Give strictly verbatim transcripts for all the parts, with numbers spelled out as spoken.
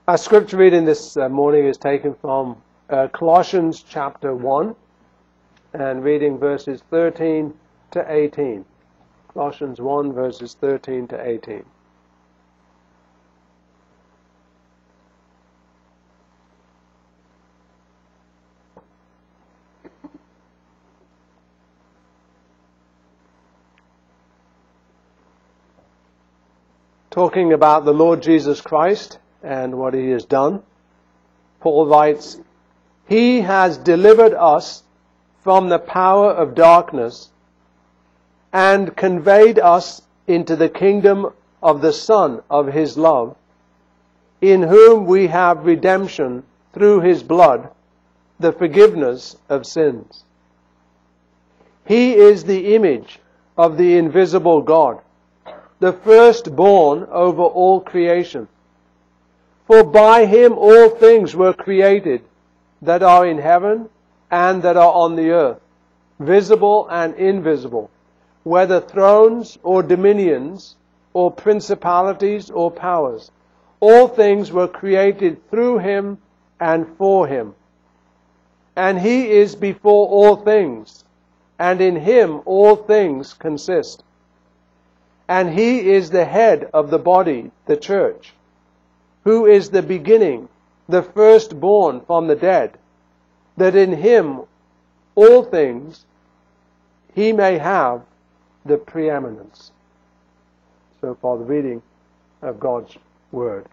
Our scripture reading this uh, morning is taken from uh, Colossians chapter one and reading verses thirteen to eighteen. Colossians one verses thirteen to eighteen. Talking about the Lord Jesus Christ and what He has done, Paul writes, "He has delivered us from the power of darkness and conveyed us into the kingdom of the Son of His love, in whom we have redemption through His blood, the forgiveness of sins. He is the image of the invisible God, the firstborn over all creation. For by Him all things were created, that are in heaven and that are on the earth, visible and invisible, whether thrones or dominions or principalities or powers. All things were created through Him and for Him. And He is before all things, and in Him all things consist. And He is the head of the body, the church, who is the beginning, the firstborn from the dead, that in Him all things He may have the preeminence." So far the reading of God's Word.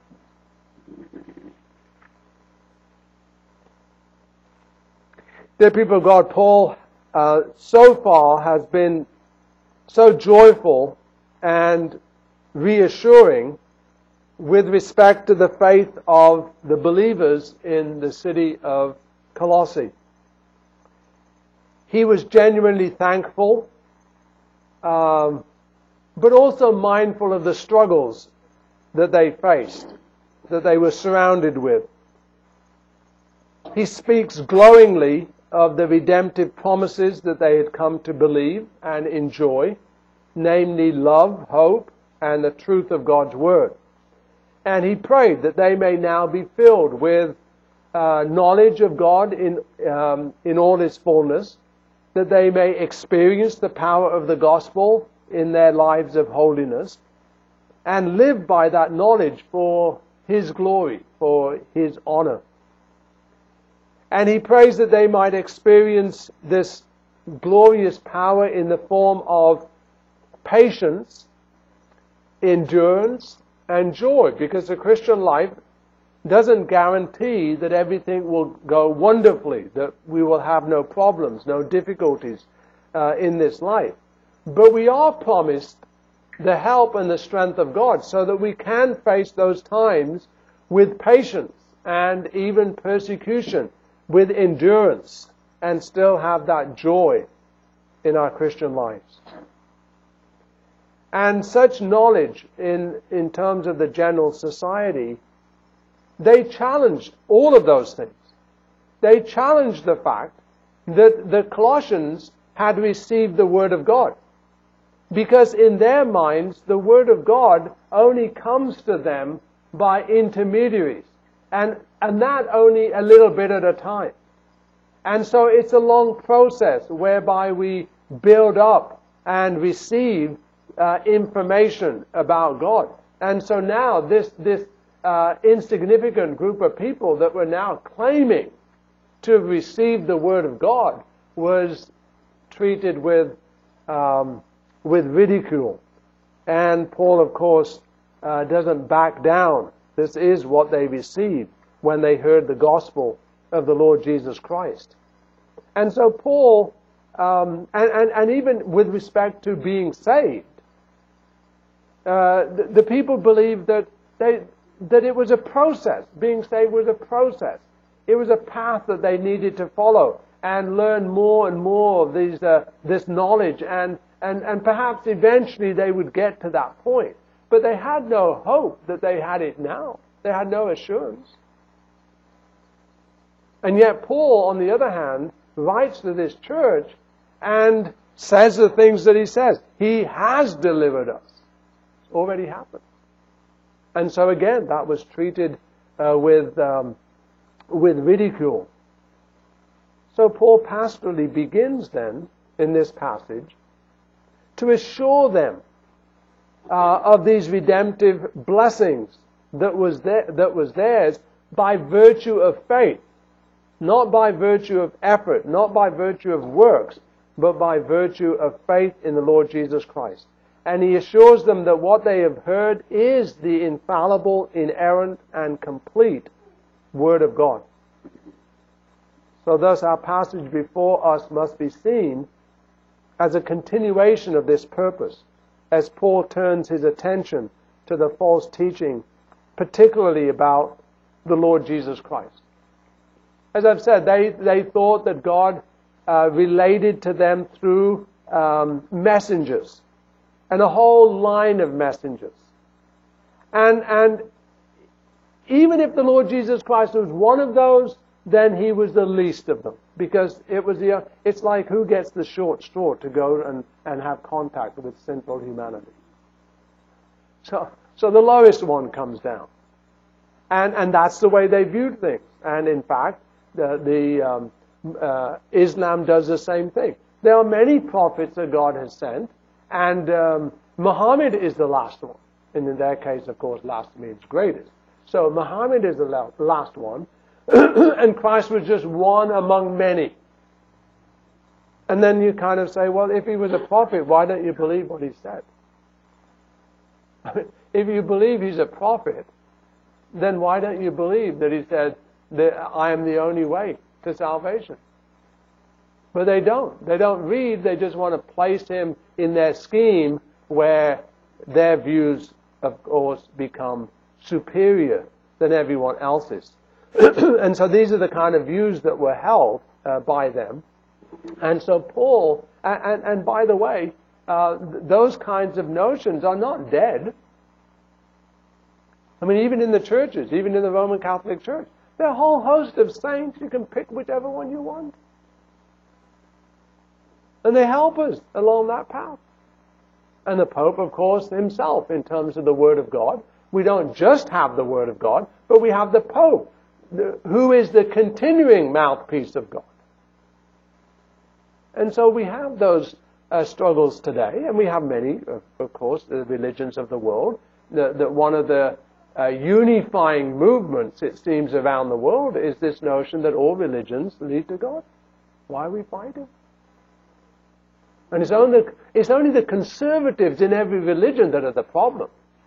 Dear people of God, Paul uh, so far has been so joyful and reassuring with respect to the faith of the believers in the city of Colossae. He was genuinely thankful, um, but also mindful of the struggles that they faced, that they were surrounded with. He speaks glowingly of the redemptive promises that they had come to believe and enjoy, namely love, hope, and the truth of God's Word. And he prayed that they may now be filled with uh, knowledge of God in, um, in all His fullness, that they may experience the power of the gospel in their lives of holiness, and live by that knowledge for His glory, for His honor. And he prays that they might experience this glorious power in the form of patience, endurance, and joy, because the Christian life doesn't guarantee that everything will go wonderfully, that we will have no problems, no difficulties uh, in this life. But we are promised the help and the strength of God so that we can face those times with patience and even persecution, with endurance, and still have that joy in our Christian lives. And such knowledge in, in terms of the general society, they challenged all of those things. They challenged the fact that the Colossians had received the Word of God. Because in their minds, the Word of God only comes to them by intermediaries. And, and that only a little bit at a time. And so it's a long process whereby we build up and receive uh, information about God. And so now this, this uh, insignificant group of people that were now claiming to have received the Word of God was treated with, um, with ridicule. And Paul, of course, uh, doesn't back down. This is what they received when they heard the gospel of the Lord Jesus Christ. And so Paul, um, and, and, and even with respect to being saved, uh, the, the people believed that they, that it was a process. Being saved was a process. It was a path that they needed to follow and learn more and more of these, uh, this knowledge, and, and, and perhaps eventually they would get to that point. But they had no hope that they had it now. They had no assurance. And yet Paul, on the other hand, writes to this church and says the things that he says. He has delivered us. It's already happened. And so again, that was treated uh, with, um, with ridicule. So Paul pastorally begins then, in this passage, to assure them uh, of these redemptive blessings that was, there, that was theirs by virtue of faith. Not by virtue of effort, not by virtue of works, but by virtue of faith in the Lord Jesus Christ. And he assures them that what they have heard is the infallible, inerrant, and complete Word of God. So thus our passage before us must be seen as a continuation of this purpose, as Paul turns his attention to the false teaching, particularly about the Lord Jesus Christ. As I've said, they, they thought that God uh, related to them through um, messengers, and a whole line of messengers. And, and even if the Lord Jesus Christ was one of those, then he was the least of them. Because it was the, it's like who gets the short straw to go and, and have contact with sinful humanity. So, so the lowest one comes down. And, and that's the way they viewed things. And in fact, The, the um, uh, Islam does the same thing. There are many prophets that God has sent, and um, Muhammad is the last one. And in their case, of course, last means greatest. So Muhammad is the last one, and Christ was just one among many. And then you kind of say, well, if he was a prophet, why don't you believe what he said? If you believe he's a prophet, then why don't you believe that he said, that I am the only way to salvation? But they don't. They don't read. They just want to place him in their scheme where their views, of course, become superior than everyone else's. And so these are the kind of views that were held uh, by them. And so Paul, and, and, and by the way, uh, those kinds of notions are not dead. I mean, even in the churches, even in the Roman Catholic Church, there are a whole host of saints. You can pick whichever one you want. And they help us along that path. And the Pope, of course, himself, in terms of the Word of God. We don't just have the Word of God, but we have the Pope, who is the continuing mouthpiece of God. And so we have those uh, struggles today, and we have many, of, of course, the religions of the world. That the, one of the Uh, unifying movements, it seems, around the world is this notion that all religions lead to God. Why are we fighting? And it's only, it's only the conservatives in every religion that are the problem.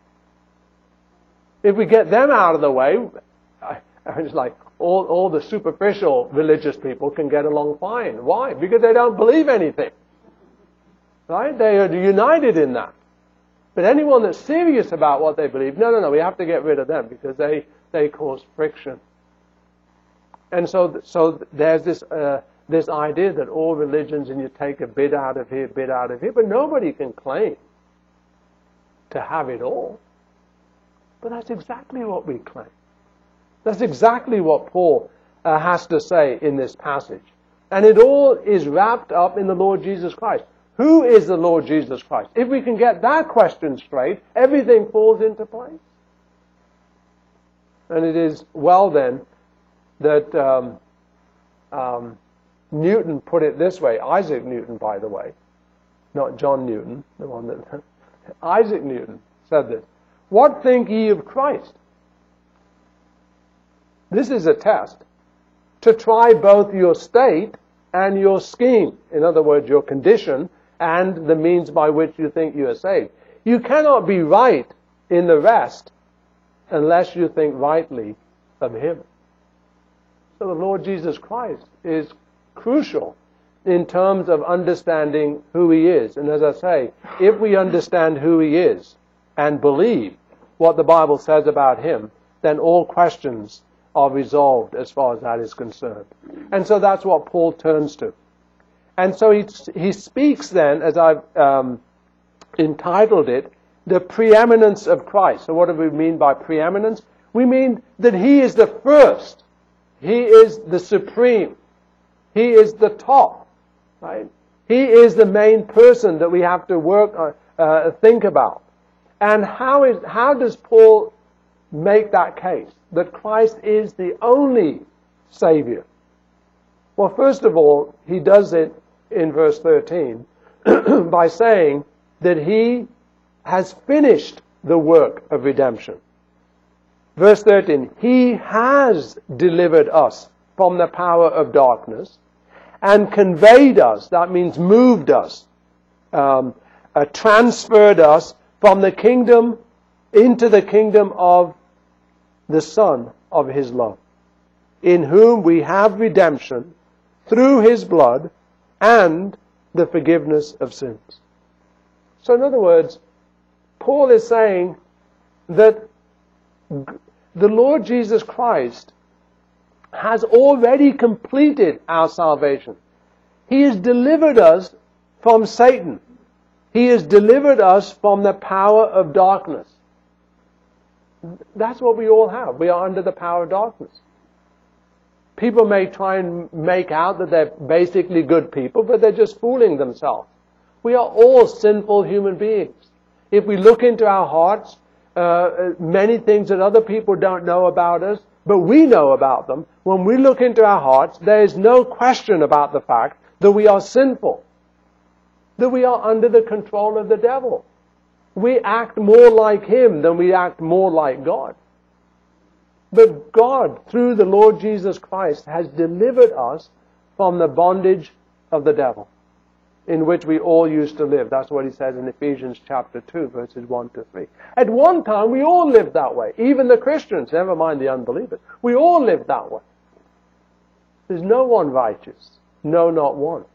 If we get them out of the way, I, it's like all, all the superficial religious people can get along fine. Why? Because they don't believe anything. Right? They are united in that. But anyone that's serious about what they believe, no, no, no, we have to get rid of them because they, they cause friction. And so so there's this uh, this idea that all religions, and you take a bit out of here, bit out of here, but nobody can claim to have it all. But that's exactly what we claim. That's exactly what Paul uh, has to say in this passage. And it all is wrapped up in the Lord Jesus Christ. Who is the Lord Jesus Christ? If we can get that question straight, everything falls into place. And it is well then that um, um, Newton put it this way. Isaac Newton, by the way, not John Newton, the one that Isaac Newton said this. What think ye of Christ? This is a test to try both your state and your scheme. In other words, your condition and the means by which you think you are saved. You cannot be right in the rest unless you think rightly of Him. So the Lord Jesus Christ is crucial in terms of understanding who He is. And as I say, if we understand who He is and believe what the Bible says about Him, then all questions are resolved as far as that is concerned. And so that's what Paul turns to. And so he, he speaks then, as I've um, entitled it, the preeminence of Christ. So what do we mean by preeminence? We mean that He is the first. He is the supreme. He is the top. Right? He is the main person that we have to work, uh, uh, think about. And how is how does Paul make that case, that Christ is the only Savior? Well, first of all, he does it in verse thirteen by saying that he has finished the work of redemption. Verse thirteen, he has delivered us from the power of darkness and conveyed us, that means moved us, um, uh, transferred us from the kingdom into the kingdom of the Son of his love, in whom we have redemption through his blood and the forgiveness of sins. So in other words, Paul is saying that the Lord Jesus Christ has already completed our salvation. He has delivered us from Satan. He has delivered us from the power of darkness. That's what we all have. We are under the power of darkness. People may try and make out that they're basically good people, but they're just fooling themselves. We are all sinful human beings. If we look into our hearts, uh, many things that other people don't know about us, but we know about them. When we look into our hearts, there is no question about the fact that we are sinful, that we are under the control of the devil. We act more like him than we act more like God. But God, through the Lord Jesus Christ, has delivered us from the bondage of the devil, in which we all used to live. That's what he says in Ephesians chapter two, verses one to three. At one time, we all lived that way. Even the Christians, never mind the unbelievers. We all lived that way. There's no one righteous. No, not one.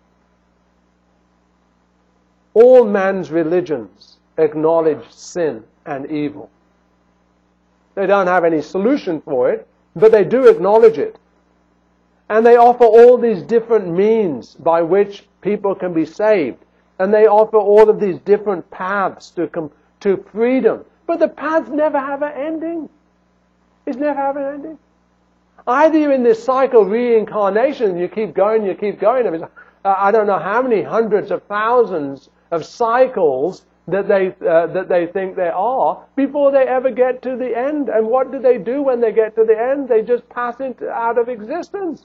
All man's religions acknowledge sin and evil. They don't have any solution for it, but they do acknowledge it. And they offer all these different means by which people can be saved. And they offer all of these different paths to com- to freedom. But the paths never have an ending. It's never have an ending. Either you're in this cycle of reincarnation, and you keep going, you keep going. I mean, I don't know how many hundreds of thousands of cycles that they uh, that they think there are before they ever get to the end. And what do they do when they get to the end? They just pass into, out of existence.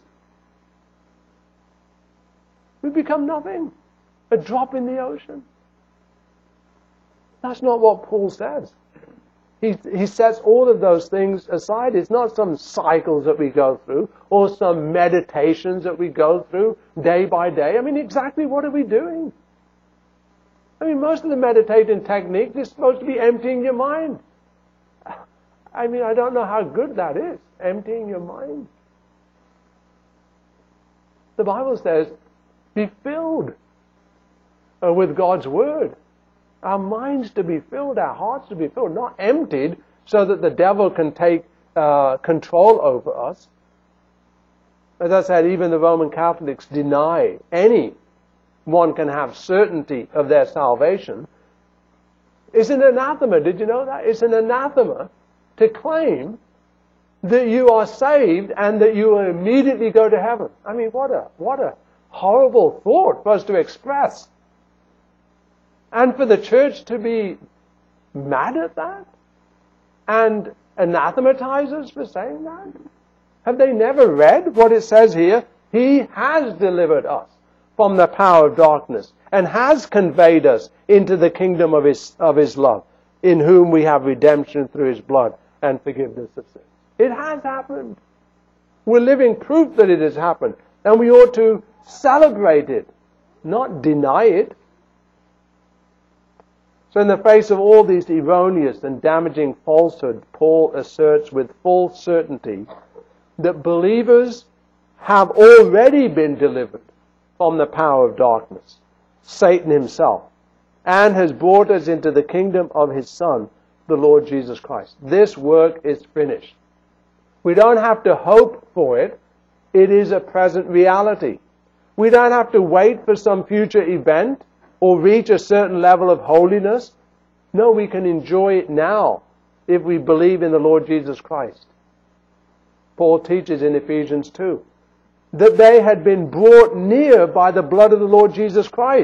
We become nothing. A drop in the ocean. That's not what Paul says. He, he sets all of those things aside. It's not some cycles that we go through or some meditations that we go through day by day. I mean, exactly what are we doing? I mean, most of the meditating technique is supposed to be emptying your mind. I mean, I don't know how good that is, emptying your mind. The Bible says, be filled uh, with God's Word. Our minds to be filled, our hearts to be filled, not emptied so that the devil can take uh, control over us. As I said, even the Roman Catholics deny any one can have certainty of their salvation. It's an anathema. Did you know that? It's an anathema to claim that you are saved and that you will immediately go to heaven. I mean, what a what a horrible thought for us to express. And for the church to be mad at that and anathematize us for saying that? Have they never read what it says here? He has delivered us from the power of darkness and has conveyed us into the kingdom of his, of his love, in whom we have redemption through his blood and forgiveness of sins. It has happened. We're living proof that it has happened. And we ought to celebrate it, not deny it. So in the face of all these erroneous and damaging falsehood, Paul asserts with full certainty that believers have already been delivered from the power of darkness, Satan himself, and has brought us into the kingdom of his Son, the Lord Jesus Christ. This work is finished. We don't have to hope for it. It is a present reality. We don't have to wait for some future event or reach a certain level of holiness. No, we can enjoy it now if we believe in the Lord Jesus Christ. Paul teaches in Ephesians two that they had been brought near by the blood of the Lord Jesus Christ.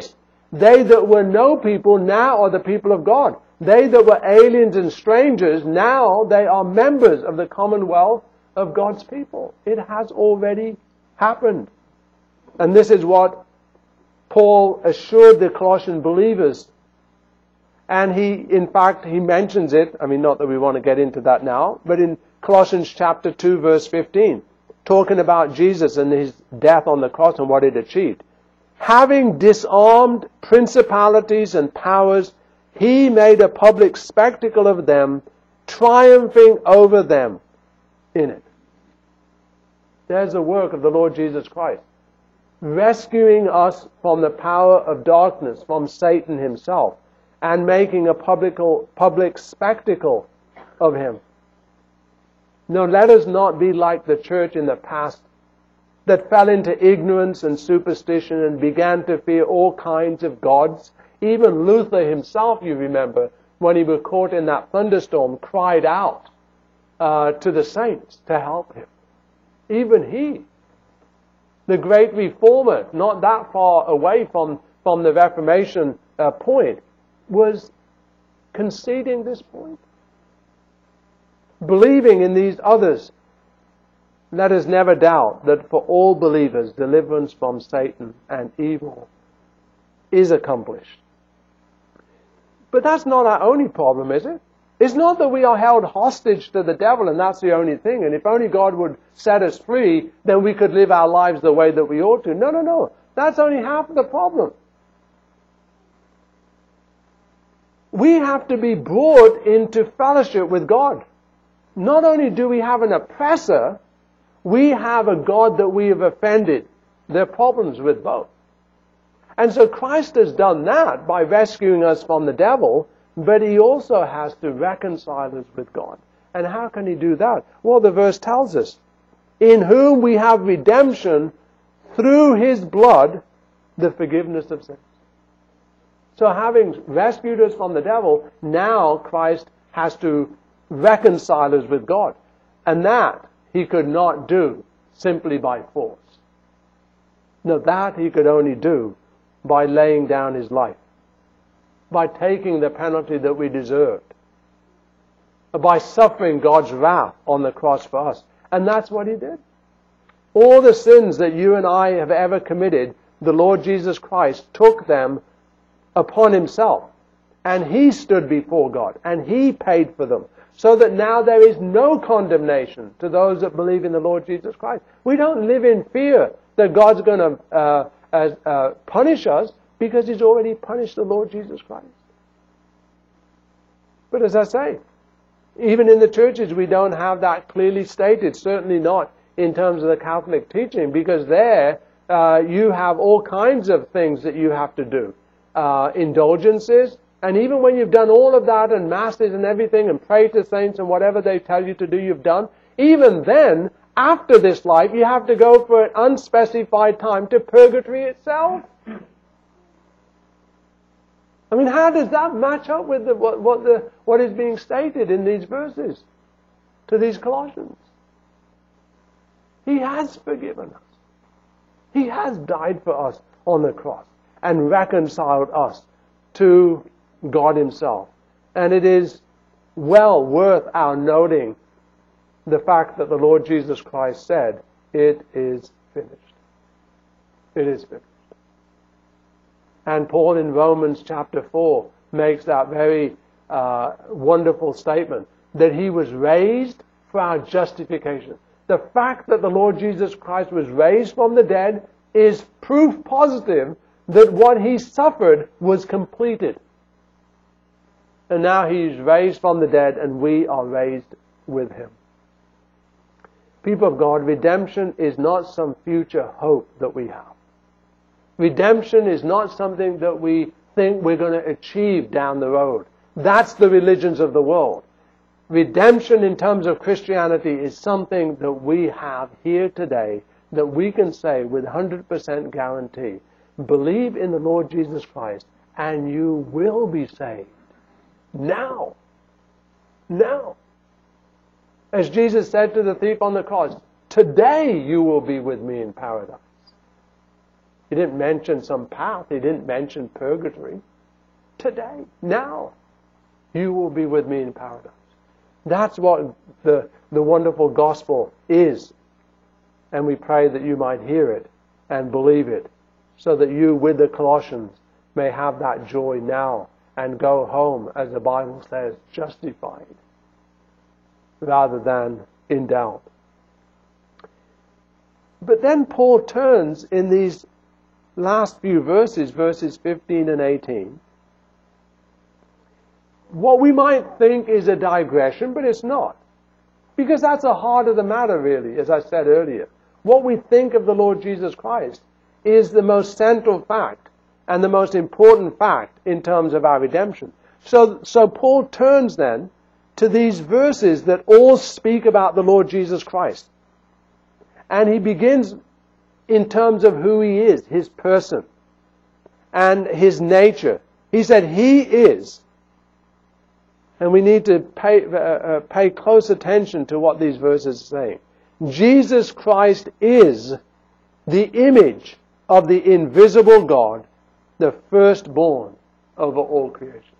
They that were no people now are the people of God. They that were aliens and strangers, now they are members of the commonwealth of God's people. It has already happened. And this is what Paul assured the Colossian believers. And he, in fact, he mentions it, I mean, not that we want to get into that now, but in Colossians chapter two, verse fifteen, talking about Jesus and his death on the cross and what it achieved. Having disarmed principalities and powers, he made a public spectacle of them, triumphing over them in it. There's the work of the Lord Jesus Christ, rescuing us from the power of darkness, from Satan himself, and making a public, public spectacle of him. No, let us not be like the church in the past that fell into ignorance and superstition and began to fear all kinds of gods. Even Luther himself, you remember, when he was caught in that thunderstorm, cried out uh, to the saints to help him. Even he, the great reformer, not that far away from, from the Reformation uh, point, was conceding this point. Believing in these others, let us never doubt that for all believers, deliverance from Satan and evil is accomplished. But that's not our only problem, is it? It's not that we are held hostage to the devil and that's the only thing. And if only God would set us free, then we could live our lives the way that we ought to. No, no, no. That's only half of the problem. We have to be brought into fellowship with God. Not only do we have an oppressor, we have a God that we have offended. There are problems with both. And so Christ has done that by rescuing us from the devil, but he also has to reconcile us with God. And how can he do that? Well, the verse tells us, in whom we have redemption through his blood, the forgiveness of sins. So having rescued us from the devil, now Christ has to reconcile us with God. And that he could not do simply by force. No, that he could only do by laying down his life, by taking the penalty that we deserved, by suffering God's wrath on the cross for us. And that's what he did. All the sins that you and I have ever committed, the Lord Jesus Christ took them upon himself. And he stood before God, and he paid for them, so that now there is no condemnation to those that believe in the Lord Jesus Christ. We don't live in fear that God's going to uh, uh, uh, punish us, because he's already punished the Lord Jesus Christ. But as I say, even in the churches we don't have that clearly stated, certainly not in terms of the Catholic teaching, because there uh, you have all kinds of things that you have to do. Uh, indulgences, and even when you've done all of that and masses and everything and pray to saints and whatever they tell you to do you've done, even then, after this life, you have to go for an unspecified time to purgatory itself. I mean, how does that match up with the, what, what, the, what is being stated in these verses to these Colossians? He has forgiven us. He has died for us on the cross and reconciled us to God himself. And it is well worth our noting the fact that the Lord Jesus Christ said, it is finished. It is finished. And Paul in Romans chapter four makes that very uh, wonderful statement, that he was raised for our justification. The fact that the Lord Jesus Christ was raised from the dead is proof positive that what he suffered was completed. And now he's raised from the dead and we are raised with him. People of God, redemption is not some future hope that we have. Redemption is not something that we think we're going to achieve down the road. That's the religions of the world. Redemption in terms of Christianity is something that we have here today, that we can say with one hundred percent guarantee, believe in the Lord Jesus Christ and you will be saved. Now. Now. As Jesus said to the thief on the cross, today you will be with me in paradise. He didn't mention some path. He didn't mention purgatory. Today, now, you will be with me in paradise. That's what the, the wonderful gospel is. And we pray that you might hear it and believe it, so that you, with the Colossians, may have that joy now and go home, as the Bible says, justified, rather than in doubt. But then Paul turns in these last few verses, verses fifteen and eighteen, what we might think is a digression, but it's not. Because that's the heart of the matter, really, as I said earlier. What we think of the Lord Jesus Christ is the most central fact and the most important fact in terms of our redemption. So, so Paul turns then to these verses that all speak about the Lord Jesus Christ. And he begins in terms of who he is, his person, and his nature. He said he is, and we need to pay, uh, uh, pay close attention to what these verses are saying. Jesus Christ is the image of the invisible God, the firstborn over all creation.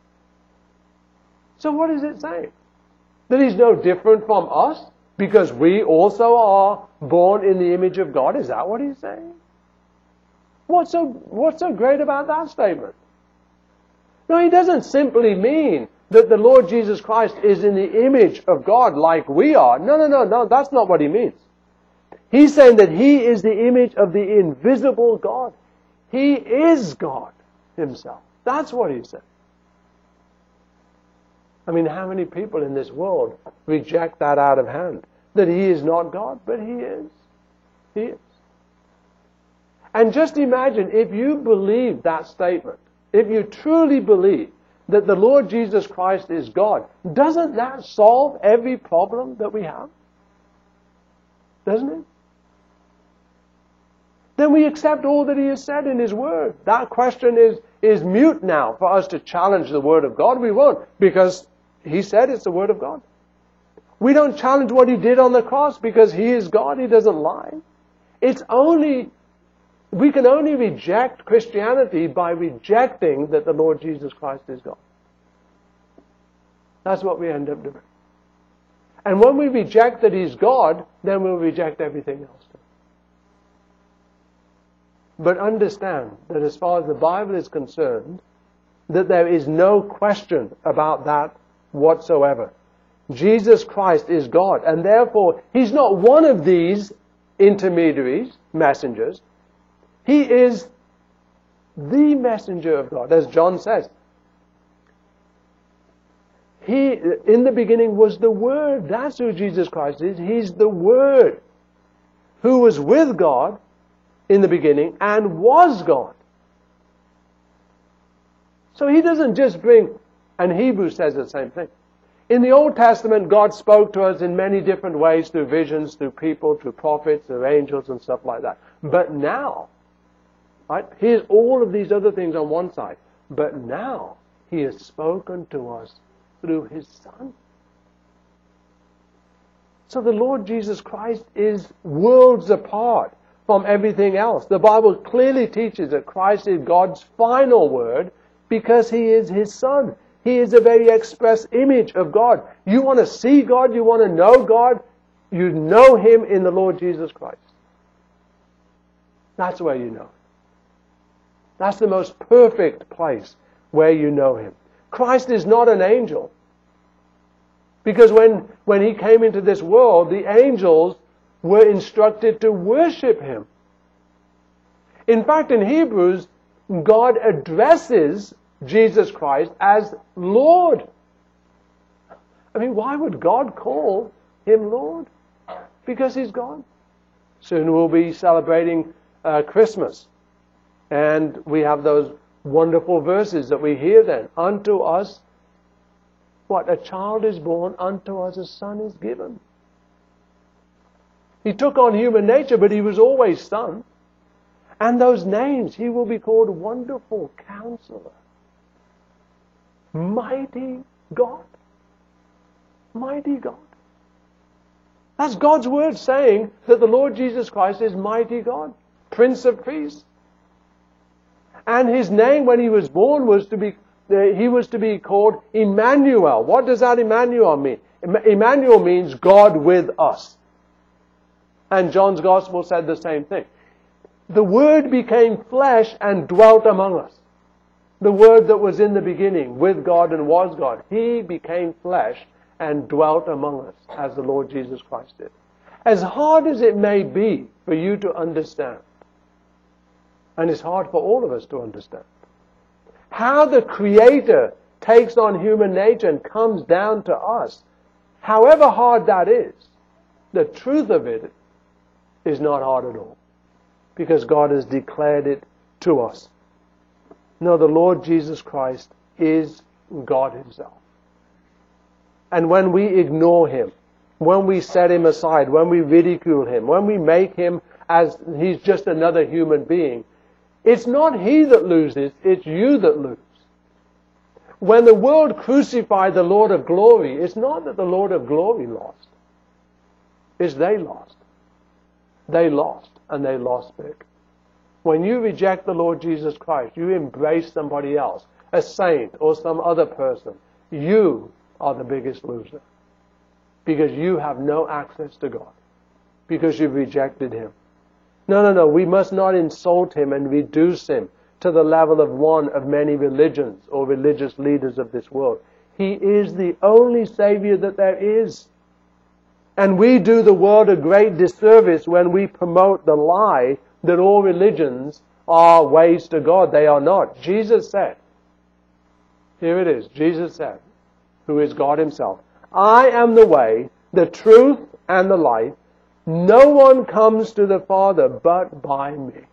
So what is it saying? That he's no different from us because we also are born in the image of God? Is that what he's saying? What's so, what's so great about that statement? No, he doesn't simply mean that the Lord Jesus Christ is in the image of God like we are. No, no, no, no, that's not what he means. He's saying that he is the image of the invisible God. He is God himself. That's what he said. I mean, how many people in this world reject that out of hand? That he is not God, but he is. He is. And just imagine if you believe that statement, if you truly believe that the Lord Jesus Christ is God, doesn't that solve every problem that we have? Doesn't it? Then we accept all that he has said in his word. That question is, is mute now for us to challenge the word of God. We won't, because he said it's the word of God. We don't challenge what he did on the cross because he is God. He doesn't lie. It's only, we can only reject Christianity by rejecting that the Lord Jesus Christ is God. That's what we end up doing. And when we reject that he's God, then we'll reject everything else. But understand that as far as the Bible is concerned, that there is no question about that whatsoever. Jesus Christ is God, and therefore he's not one of these intermediaries, messengers. He is the messenger of God, as John says. He, in the beginning, was the Word. That's who Jesus Christ is. He's the Word who was with God in the beginning and was God. So he doesn't just bring, and Hebrews says the same thing. In the Old Testament, God spoke to us in many different ways, through visions, through people, through prophets, through angels and stuff like that. But now, right, here's all of these other things on one side. But now, he has spoken to us through his Son. So the Lord Jesus Christ is worlds apart from everything else. The Bible clearly teaches that Christ is God's final word because he is his Son. He is a very express image of God. You want to see God, you want to know God, you know him in the Lord Jesus Christ. That's where you know him. That's the most perfect place where you know him. Christ is not an angel. Because when, when he came into this world, the angels were instructed to worship him. In fact, in Hebrews, God addresses Jesus Christ as Lord. I mean, why would God call him Lord? Because he's God. Soon we'll be celebrating uh, Christmas. And we have those wonderful verses that we hear then. Unto us, what? A child is born, unto us a son is given. He took on human nature, but he was always Son. And those names, he will be called Wonderful Counselor, Mighty God. Mighty God. That's God's word saying that the Lord Jesus Christ is Mighty God, Prince of Peace, And his name when he was born was to be, uh, he was to be called Emmanuel. What does that Emmanuel mean? Emmanuel means God with us. And John's Gospel said the same thing. The Word became flesh and dwelt among us. The Word that was in the beginning with God and was God. He became flesh and dwelt among us as the Lord Jesus Christ did. As hard as it may be for you to understand, and it's hard for all of us to understand, how the Creator takes on human nature and comes down to us, however hard that is, the truth of it is not hard at all. Because God has declared it to us. No, the Lord Jesus Christ is God Himself. And when we ignore Him, when we set Him aside, when we ridicule Him, when we make Him as He's just another human being, it's not He that loses, it's you that lose. When the world crucified the Lord of glory, it's not that the Lord of glory lost. It's they lost. They lost. And they lost big. When you reject the Lord Jesus Christ, you embrace somebody else, a saint or some other person, you are the biggest loser. Because you have no access to God. Because you've rejected Him. No, no, no. We must not insult Him and reduce Him to the level of one of many religions or religious leaders of this world. He is the only Savior that there is. And we do the world a great disservice when we promote the lie that all religions are ways to God. They are not. Jesus said, here it is, Jesus said, who is God Himself, I am the way, the truth, and the life. No one comes to the Father but by me.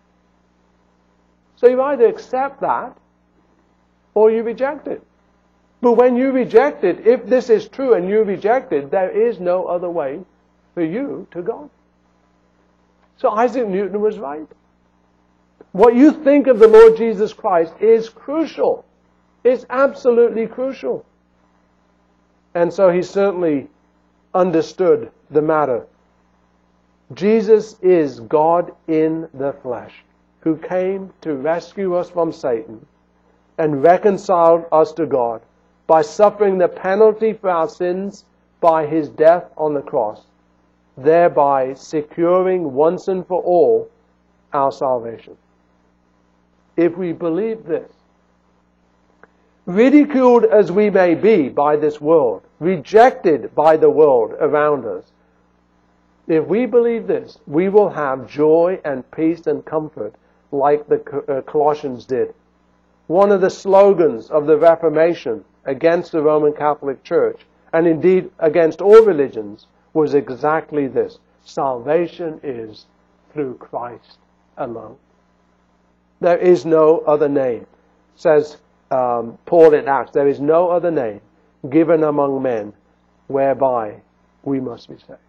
So you either accept that or you reject it. But when you reject it, if this is true and you reject it, there is no other way for you to God. So Isaac Newton was right. What you think of the Lord Jesus Christ is crucial. It's absolutely crucial. And so he certainly understood the matter. Jesus is God in the flesh, who came to rescue us from Satan and reconcile us to God by suffering the penalty for our sins by His death on the cross, thereby securing once and for all our salvation. If we believe this, ridiculed as we may be by this world, rejected by the world around us, if we believe this, we will have joy and peace and comfort like the Colossians did. One of the slogans of the Reformation against the Roman Catholic Church, and indeed against all religions, was exactly this: salvation is through Christ alone. There is no other name, says um, Paul in Acts, there is no other name given among men whereby we must be saved.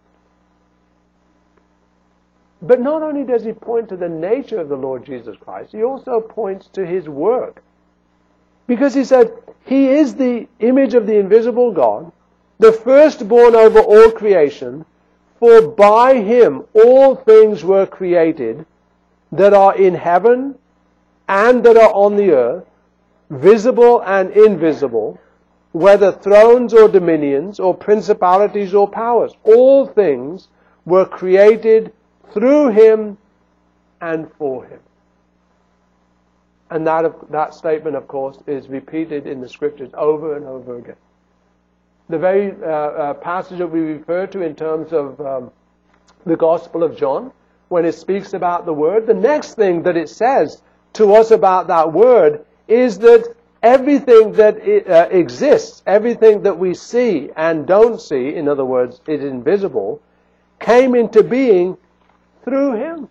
But not only does he point to the nature of the Lord Jesus Christ, he also points to His work. Because he said, He is the image of the invisible God, the firstborn over all creation, for by Him all things were created that are in heaven and that are on the earth, visible and invisible, whether thrones or dominions or principalities or powers. All things were created through Him and for Him. And that, that statement, of course, is repeated in the Scriptures over and over again. The very uh, uh, passage that we refer to in terms of um, the Gospel of John, when it speaks about the Word, the next thing that it says to us about that Word is that everything that it, uh, exists, everything that we see and don't see, in other words, is invisible, came into being through Him.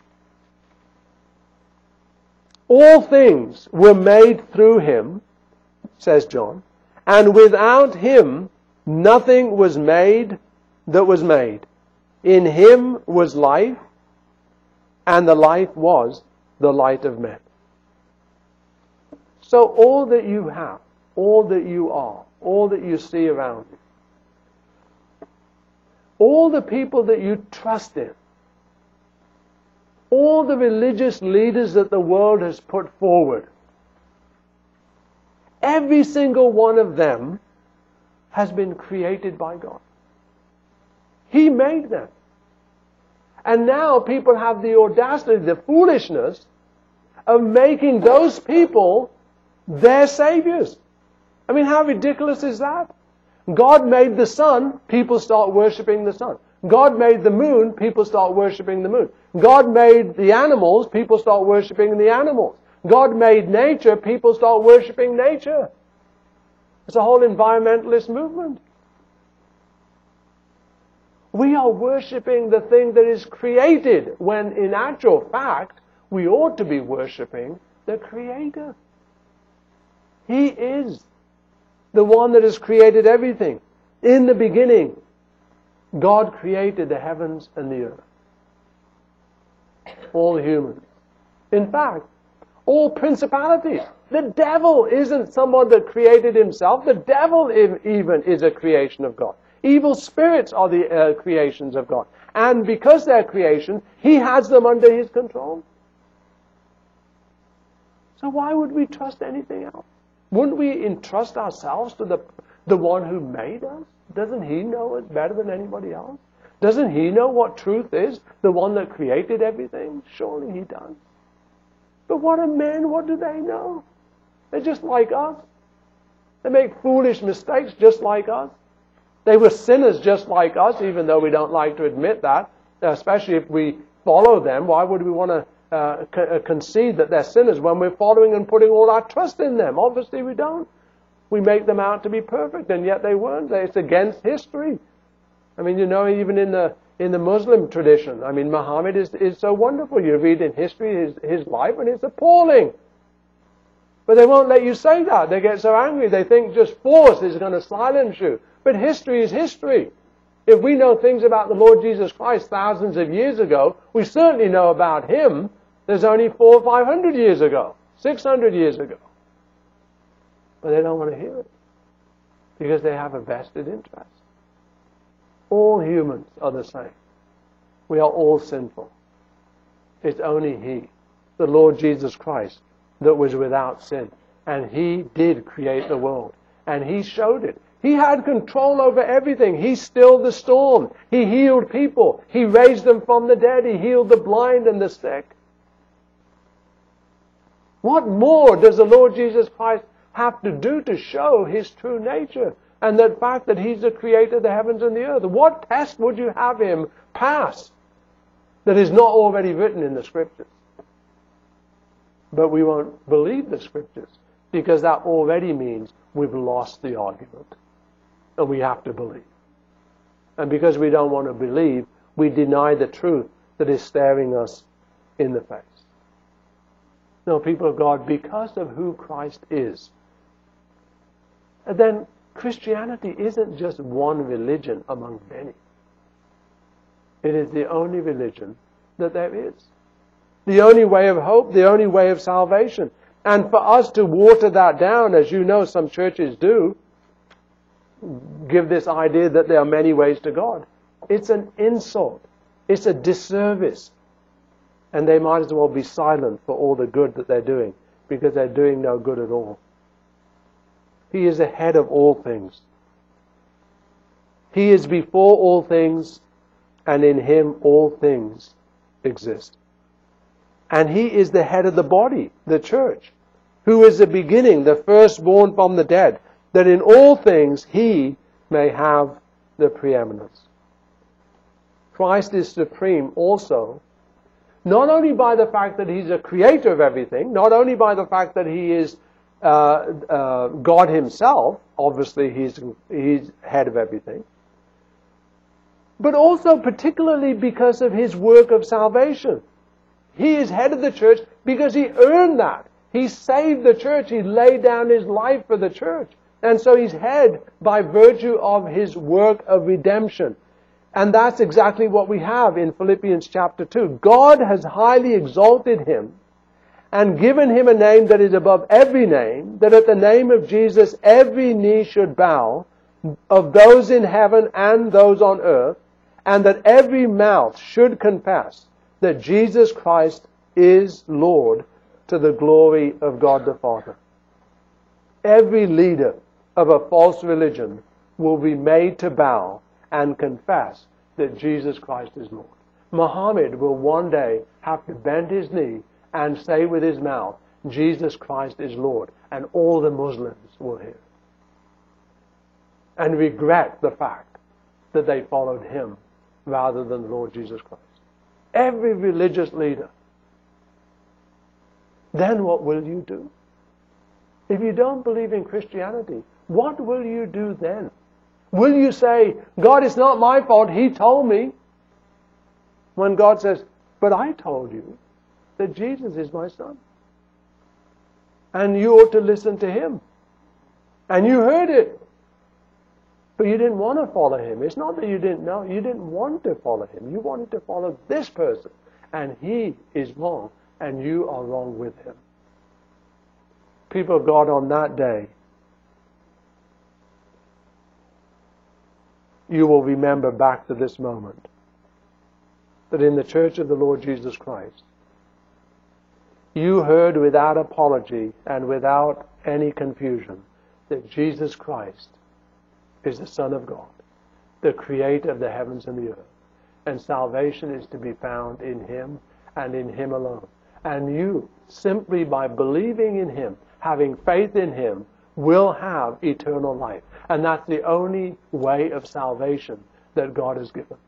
All things were made through Him, says John, and without Him nothing was made that was made. In Him was life, and the life was the light of men. So all that you have, all that you are, all that you see around you, all the people that you trust in, all the religious leaders that the world has put forward, every single one of them has been created by God. He made them. And now people have the audacity, the foolishness of making those people their saviors. I mean, how ridiculous is that? God made the sun, people start worshipping the sun. God made the moon, people start worshipping the moon. God made the animals, people start worshipping the animals. God made nature, people start worshipping nature. It's a whole environmentalist movement. We are worshipping the thing that is created, when in actual fact, we ought to be worshipping the Creator. He is the one that has created everything. In the beginning, God created the heavens and the earth. All humans. In fact, all principalities. The devil isn't someone that created himself. The devil even is a creation of God. Evil spirits are the uh, creations of God. And because they're creation, He has them under His control. So why would we trust anything else? Wouldn't we entrust ourselves to the, the one who made us? Doesn't He know it better than anybody else? Doesn't He know what truth is? The one that created everything? Surely He does. But what are men? What do they know? They're just like us. They make foolish mistakes just like us. They were sinners just like us, even though we don't like to admit that, especially if we follow them. Why would we want to uh, co- concede that they're sinners when we're following and putting all our trust in them? Obviously we don't. We make them out to be perfect, and yet they weren't. It's against history. I mean, you know, even in the in the Muslim tradition, I mean, Muhammad is, is so wonderful. You read in history his, his life, and it's appalling. But they won't let you say that. They get so angry. They think just force is going to silence you. But history is history. If we know things about the Lord Jesus Christ thousands of years ago, we certainly know about Him there's only four or five hundred years ago, six hundred years ago. But they don't want to hear it because they have a vested interest. All humans are the same. We are all sinful. It's only He, the Lord Jesus Christ, that was without sin. And He did create the world. And He showed it. He had control over everything. He stilled the storm. He healed people. He raised them from the dead. He healed the blind and the sick. What more does the Lord Jesus Christ have to do to show His true nature? And the fact that He's the creator of the heavens and the earth. What test would you have Him pass that is not already written in the Scriptures? But we won't believe the Scriptures because that already means we've lost the argument. And we have to believe. And because we don't want to believe, we deny the truth that is staring us in the face. No, people of God, because of who Christ is, then Christianity isn't just one religion among many. It is the only religion that there is. The only way of hope, the only way of salvation. And for us to water that down, as you know some churches do, give this idea that there are many ways to God. It's an insult. It's a disservice. And they might as well be silent for all the good that they're doing, because they're doing no good at all. He is the head of all things. He is before all things, and in Him all things exist. And He is the head of the body, the church, who is the beginning, the firstborn from the dead, that in all things He may have the preeminence. Christ is supreme also, not only by the fact that He's a creator of everything, not only by the fact that He is uh, uh, God Himself, obviously He's, He's head of everything, but also particularly because of His work of salvation. He is head of the church because He earned that. He saved the church. He laid down His life for the church. And so He's head by virtue of His work of redemption. And that's exactly what we have in Philippians chapter two. God has highly exalted Him and given Him a name that is above every name, that at the name of Jesus every knee should bow, of those in heaven and those on earth, and that every mouth should confess that Jesus Christ is Lord to the glory of God the Father. Every leader of a false religion will be made to bow and confess that Jesus Christ is Lord. Muhammad will one day have to bend his knee and say with his mouth, Jesus Christ is Lord, and all the Muslims will hear. And regret the fact that they followed him rather than the Lord Jesus Christ. Every religious leader. Then what will you do? If you don't believe in Christianity, what will you do then? Will you say, God, it's not my fault, He told me? When God says, but I told you that Jesus is my Son. And you ought to listen to Him. And you heard it. But you didn't want to follow Him. It's not that you didn't know. You didn't want to follow Him. You wanted to follow this person. And he is wrong. And you are wrong with him. People of God, on that day, you will remember back to this moment that in the Church of the Lord Jesus Christ, you heard without apology and without any confusion that Jesus Christ is the Son of God, the Creator of the heavens and the earth. And salvation is to be found in Him and in Him alone. And you, simply by believing in Him, having faith in Him, will have eternal life. And that's the only way of salvation that God has given.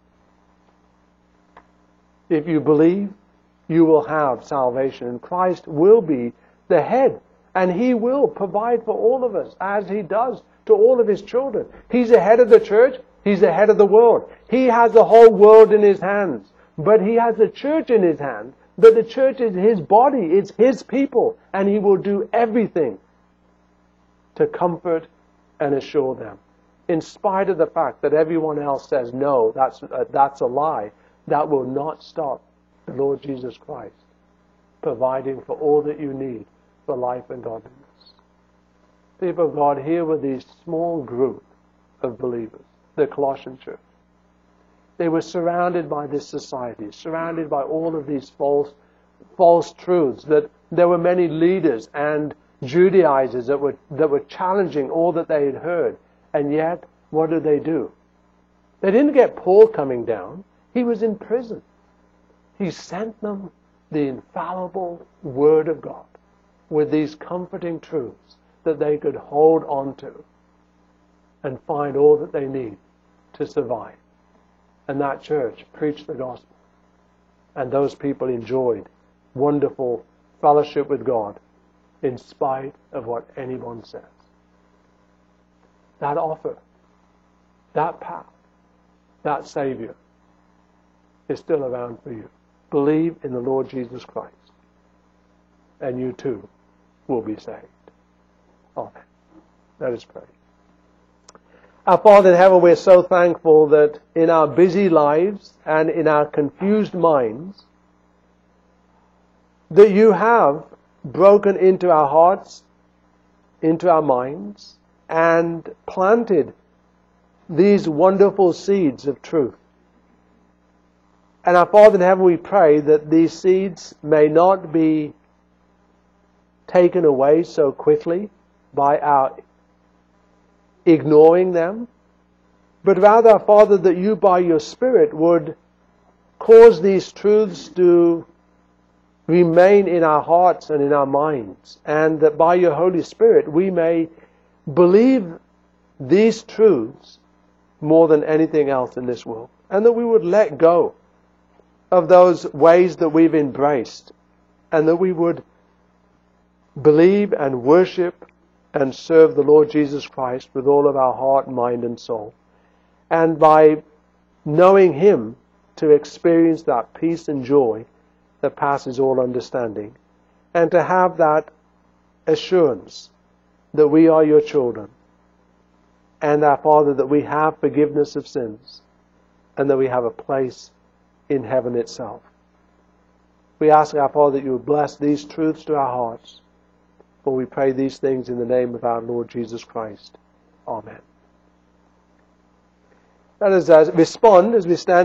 If you believe, you will have salvation. And Christ will be the head. And He will provide for all of us, as He does to all of His children. He's the head of the church. He's the head of the world. He has the whole world in His hands. But He has the church in His hand. But the church is His body. It's His people. And He will do everything to comfort and assure them. In spite of the fact that everyone else says, no, that's, uh, that's a lie, that will not stop the Lord Jesus Christ providing for all that you need for life and godliness. People of God, here were these small group of believers, the Colossian church. They were surrounded by this society, surrounded by all of these false, false truths, that there were many leaders and Judaizers that were, that were challenging all that they had heard. And yet, what did they do? They didn't get Paul coming down. He was in prison. He sent them the infallible Word of God with these comforting truths that they could hold on to and find all that they need to survive. And that church preached the gospel. And those people enjoyed wonderful fellowship with God in spite of what anyone says. That offer, that path, that Savior is still around for you. Believe in the Lord Jesus Christ, and you too will be saved. Amen. Let us pray. Our Father in heaven, we're so thankful that in our busy lives and in our confused minds, that you have broken into our hearts, into our minds, and planted these wonderful seeds of truth. And our Father in heaven, we pray that these seeds may not be taken away so quickly by our ignoring them, but rather, our Father, that you by your Spirit would cause these truths to remain in our hearts and in our minds, and that by your Holy Spirit we may believe these truths more than anything else in this world, and that we would let go of those ways that we've embraced, and that we would believe and worship and serve the Lord Jesus Christ with all of our heart, mind, and soul. And by knowing Him, to experience that peace and joy that passes all understanding, and to have that assurance that we are your children, and our Father, that we have forgiveness of sins, and that we have a place in heaven itself. We ask, our Father, that you would bless these truths to our hearts, for we pray these things in the name of our Lord Jesus Christ. Amen. Let us uh, respond as we stand